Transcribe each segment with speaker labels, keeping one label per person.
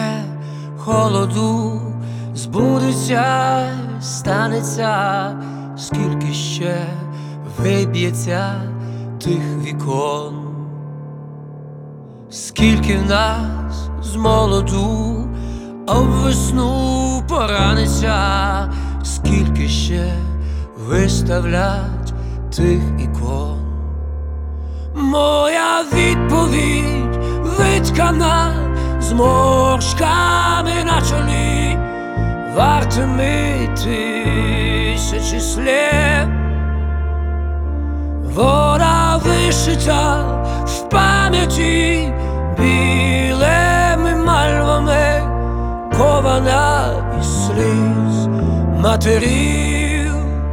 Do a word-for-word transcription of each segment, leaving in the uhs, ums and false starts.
Speaker 1: холоду, збудеться, станеться, скільки ще виб'ється тих вікон, скільки в нас з молоду об весну пораниться, скільки ще виставлять тих ікон. Моя відповідь виткана зморшками на чолі, вартими тисячі слів. Вона вишита в пам'яті білими мальвами, кована із сліз матерів.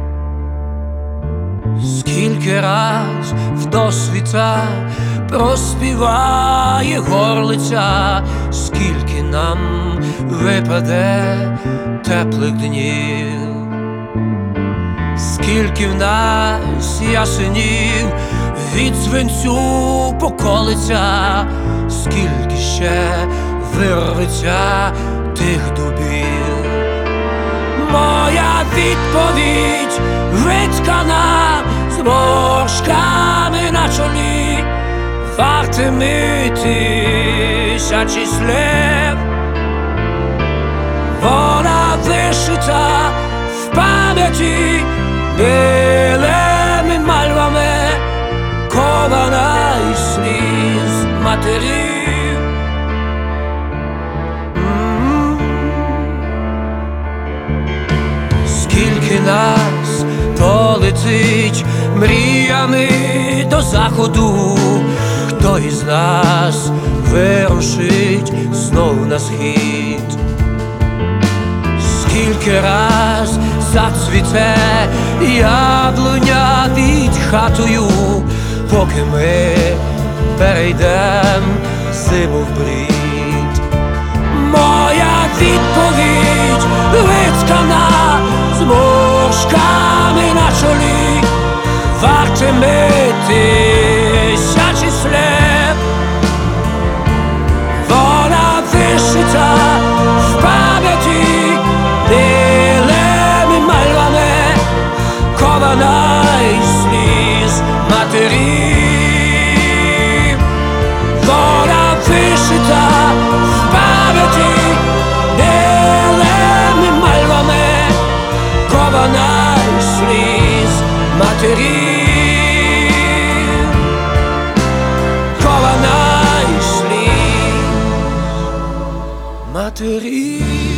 Speaker 1: Скільки раз в досвіта проспіває горлиця, скільки нам випаде теплих днів, скільки в нас ясенів від свинцю поколиться, скільки ще вирветься тих дубів. Моя відповідь виткана зморшками на чолі, вартими тисячі слів. Вона вишита в пам'яті білими мальвами, кована із сліз матерів. Скільки нас то летить мріями до заходу, хто із нас вирушить знов на схід? Скільки раз зацвіте яблуня під хатою, поки ми перейдем зиму в брід. Моя відповідь виткана зморшками на чолі, вартими тисячі слів. Вона вишита в пам'яті білими мальвами, кована із сліз матерів. Вона вишита в пам'яті білими мальвами, кована із сліз матерів. Кована із сліз матерів.